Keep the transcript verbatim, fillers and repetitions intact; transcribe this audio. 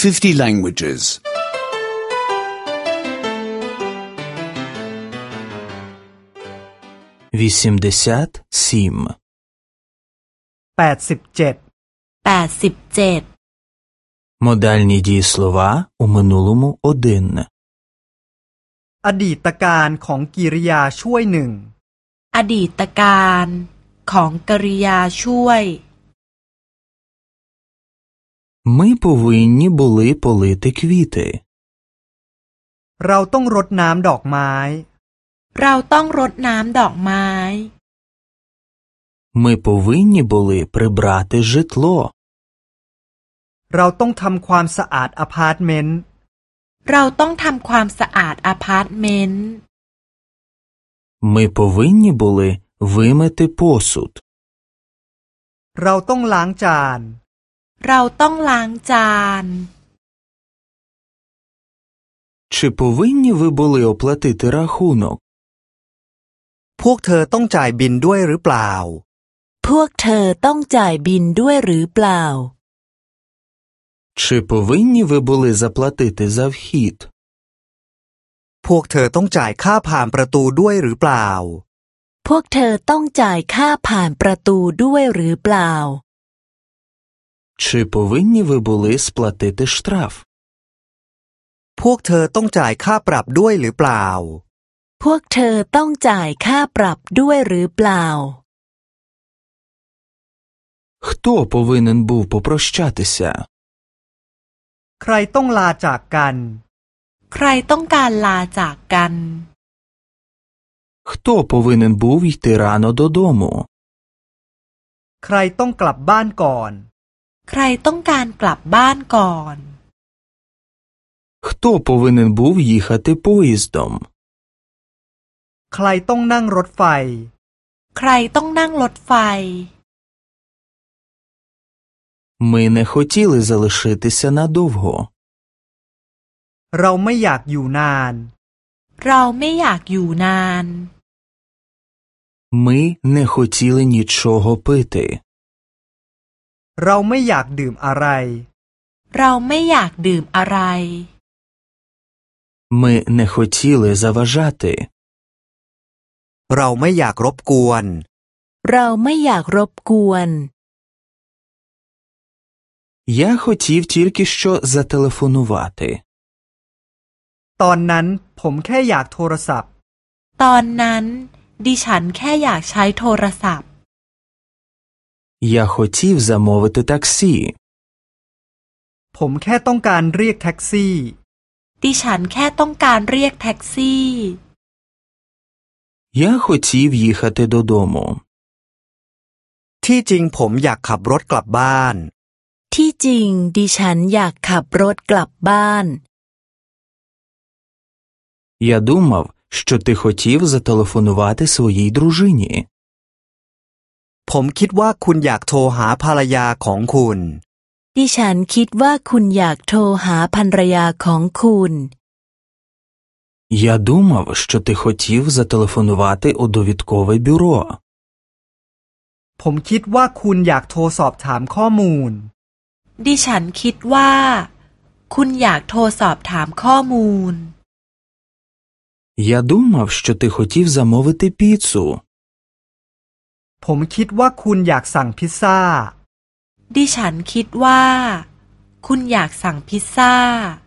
fifty languages. вісімдесят сім. แปดสิบเจ็ดแปดสิบเจ็ด Модальні дієслова у минулому один. อดีตการของกริยาช่วยหนึ่งอดีตการของกริยาช่วย Ми повинні були полити квіти. เราต้องรดน้ำดอกไม้เราต้องรดน้ำดอกไม้ Ми повинні були прибрати житло. เราต้องทำความสะอาดอพาร์ตเมนต์เราต้องทำความสะอาดอพาร์ตเมนต์ Ми повинні були вимити посуд. เราต้องล้างจานเราต้องล้างจาน Чи повинні ви були оплатити рахунок? พวกเธอต้องจ่ายบินด้วยหรือเปล่าพวกเธอต้องจ่ายบินด้วยหรือเปล่า Чи повинні ви були заплатити за вхід? พวกเธอต้องจ่ายค่าผ่านประตูด้วยหรือเปล่าพวกเธอต้องจ่ายค่าผ่านประตูด้วยหรือเปล่า Чи повинні ви були сплатити штраф? พวกเธอต้องจ่ายค่าปรับด้วยหรือเปล่าพวกเธอต้องจ่ายค่าปรับด้วยหรือเปล่า Хто повинен був попрощатися? ใครต้องลาจากกันใครต้องการลาจากกัน Хто повинен був йти рано додому? ใครต้องกลับบ้านก่อนใครต้องการกลับบ้านก่อน Хто повинен був їхати поїздом? ใครต้องนั่งรถไฟใครต้องนั่งรถไฟ Ми не хотіли залишитися надовго. เราไม่อยากอยู่นานเราไม่อยากอยู่นาน Ми не хотіли нічого пити. เราไม่อยากดื่มอะไรเราไม่อยากดื่มอะไร Ми не хотіли заважати. เราไม่อยากรบกวนเราไม่อยากรบกวน Я хотів тільки що зателефонувати. ตอนนั้นผมแค่อยากโทรศัพท์ตอนนั้นดิฉันแค่อยากใช้โทรศัพท์ Я хотів замовити таксі. ผมแค่ต้องการเรียกแท็กซี่ดิฉันแค่ต้องการเรียกแท็กซี่ Я хотів їхати додому. ที่จริงผมอยากขับรถกลับบ้านที่จริงดิฉันอยากขับรถกลับบ้าน Я думав, що ти хотів зателефонувати своїй дружині. ผมคิดว่าคุณอยากโทรหาภรรยาของคุณดิฉันคิดว่าคุณอยากโทรหาภรรยาของคุณ Я думав, що ти хотів зателефонувати у довідкове бюро. ผมคิดว่าคุณอยากโทรสอบถามข้อมูลดิฉันคิดว่าคุณอยากโทรสอบถามข้อมูล Я думав, що ти хотів замовити піцу. ผมคิดว่าคุณอยากสั่งพิซซ่าดิฉันคิดว่าคุณอยากสั่งพิซซ่า